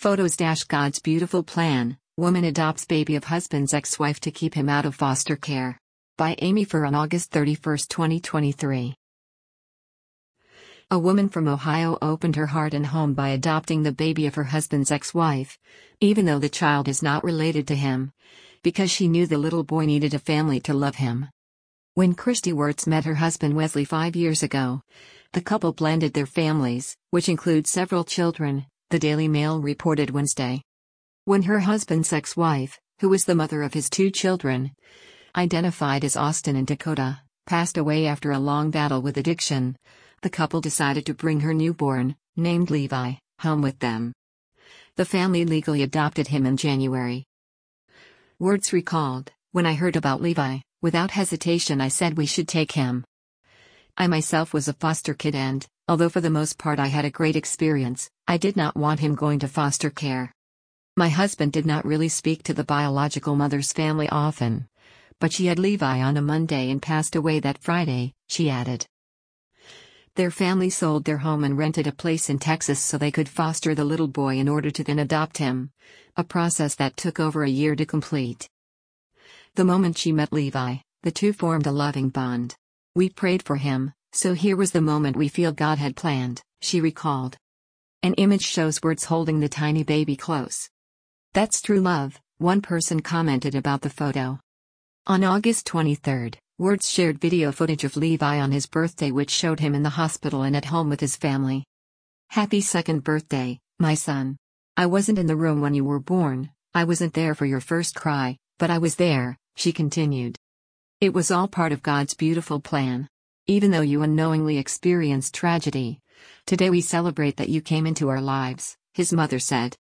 Photos God's beautiful plan. Woman adopts baby of husband's ex-wife to keep him out of foster care. By Amy Furr on August 31, 2023. A woman from Ohio opened her heart and home by adopting the baby of her husband's ex-wife, even though the child is not related to him, because she knew the little boy needed a family to love him. When Christy Wirtz met her husband Wesley 5 years ago, the couple blended their families, which include several children, the Daily Mail reported Wednesday. When her husband's ex-wife, who was the mother of his 2 children, identified as Austin and Dakota, passed away after a long battle with addiction, the couple decided to bring her newborn, named Levi, home with them. The family legally adopted him in January. Wirtz recalled, "When I heard about Levi, without hesitation I said we should take him. I myself was a foster kid and, although for the most part I had a great experience, I did not want him going to foster care. My husband did not really speak to the biological mother's family often, but she had Levi on a Monday and passed away that Friday," she added. Their family sold their home and rented a place in Texas so they could foster the little boy in order to then adopt him, a process that took over a year to complete. The moment she met Levi, the two formed a loving bond. "We prayed for him, so here was the moment we feel God had planned," she recalled. An image shows Wirtz holding the tiny baby close. "That's true love," one person commented about the photo. On August 23, Wirtz shared video footage of Levi on his birthday which showed him in the hospital and at home with his family. "Happy second birthday, my son. I wasn't in the room when you were born, I wasn't there for your first cry, but I was there," she continued. "It was all part of God's beautiful plan. Even though you unknowingly experienced tragedy, today we celebrate that you came into our lives," his mother said.